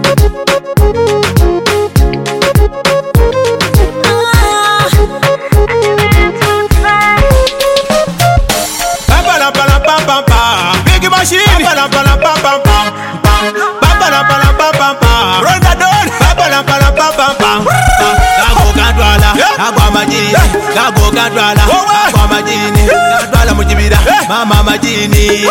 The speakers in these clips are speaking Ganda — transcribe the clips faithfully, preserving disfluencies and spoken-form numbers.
Big machine. Pam pam pam pam pam pam. Pam pam pam pam pam pam. Run the door. Pam pam pam pam pam. Gago gadwala, gago majini, gago gadwala, gago majini, gadwala mujibira, mama majini.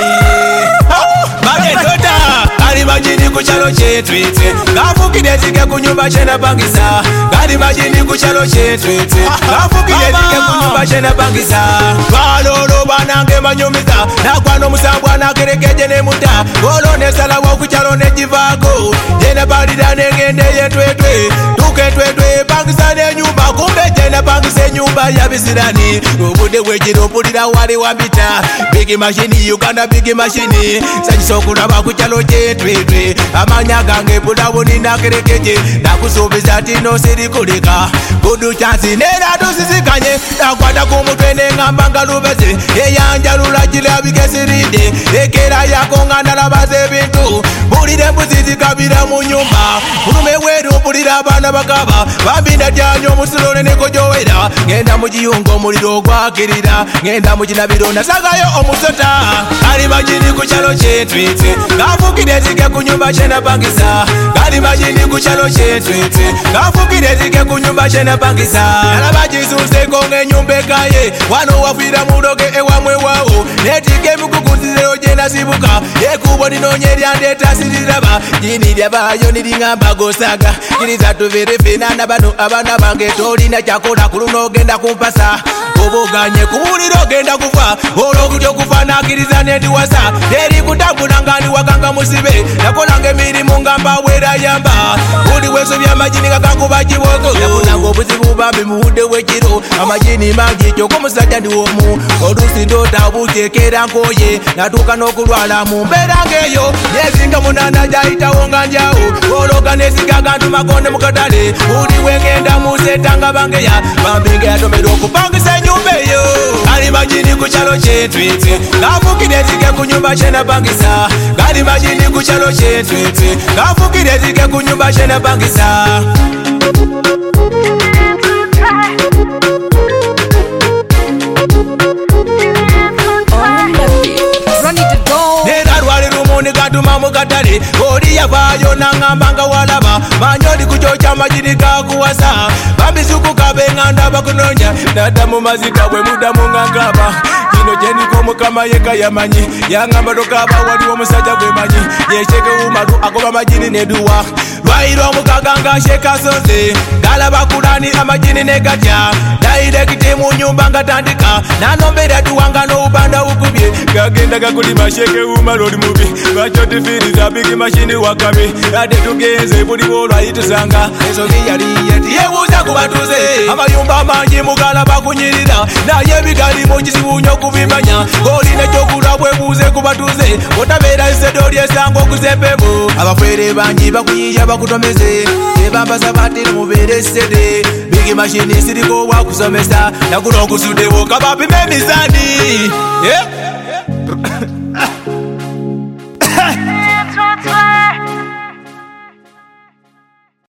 Mage tota, gari majini kuchalo chetwete, gafukide zike kunyumba chena bangisa, gari majini kuchalo chetwete, gafukide zike kunyumba chena bangisa. Balolo banange manyumiza, nakwano musambwa nakerekeje ne muta, golo nesala wa kuchalo ne jivago, jena balida negende yetwetwe, tuke twetwe bangisa ne nyumba, kumbe jena bangisa nyumba ya bisirani, ubude wejiro pulira wale wambita, bigi machine Uganda bigi machine, sajisokulaba kuchalo chetwetwe, amanya gange budabo ninakerekeje, nakusubiza tino siri kulika, kudu chansi nera dusizikanye, nakwata kumutwe nengamba ngalubeze, eyanja lulajila bigesiride, ekera yako ngandala baze bintu, bulire mbuzizi kabira mu nyumba, ulume weru bulira abana bakaba, bambinda janyo musulone nekojowera, ngenda mujiyungo muliro gwakirira, ngenda mujinabiro nasagayo omusota, kali majini kuchalo chetwete, gafukide zike kunyumba chena bangisa, kali majini kuchalo chetwete, gafukide zike kunyumba chena bangisa, nalabajisuze konge nyumbe kaye, wano wafira mudoge ewamwe wao, netike mukukuzizeo jena sibuka, yekubo ninonye lyandeta siriraba, jini lyabayo nilingamba gosaga, kiriza tuverefena nabano abana bange tolina chakola kuluno genda kumpasa, oboganye kumuliro genda kufa, olokutyo kufa nakiriza nendiwasa, eri kutambula ngani wakanga musibe, nakolange mirimu ngamba wera yamba, uli weso bya majini kakakuba kibogo, nakunanga obuzibu bambi muwude wekiro, amajini mangi kyoko musajja ndi womu, olusi ndota butekera nkoye, natuka n'okulwala mu mbeera ngeyo, nyezinga munana jayitawo nga njawo, ologa nesiga gantu makonde mukatale, uli wengenda musetanga bangeya, bambi ngeyatomera okupangisa enyumba eyo, kali majini kuchalo chetwete, gafukide zike kunyumba chena bangisa, kali majini kuchalo chetwete, gafukide zike kunyumba chena bangisa. Gatuma mukatale oli yavayo nangamba walaba manyoli kuchocha majini gakuwasa bambisuku kabenganda bakunonya nadamu mazika bwe mudamu ngangaba kino jeniko mukama yeka yamanyi yangamba tokaba waliwo musajja gwe manyi yesheke umaru agoba majini neduwa lwairo mukaganga sheka sonze galaba kulani amajini negatya daidekite mu nyumba ngatandika nanombera tuwanga n'obanda ukubye gagenda gakulima sheke umaru oli mubi bachotifiriza bigi machine wakabi ate tugenze buli bolwayitusanga ensobi yali yeti yebuuza kubatuze amayumba mangi mugala bakunyirira naye bigali mu kizibu nnyo kubimanya olina kyokula bwebuuze kubatuze otabeera isedo lyesanga okuzempemu abafere bangi bakuyiya bakutomeze ebambasa batiri mubeere sede bigi machine siriko wakusomesa nakula okusuddewo kabapima emizani yeah?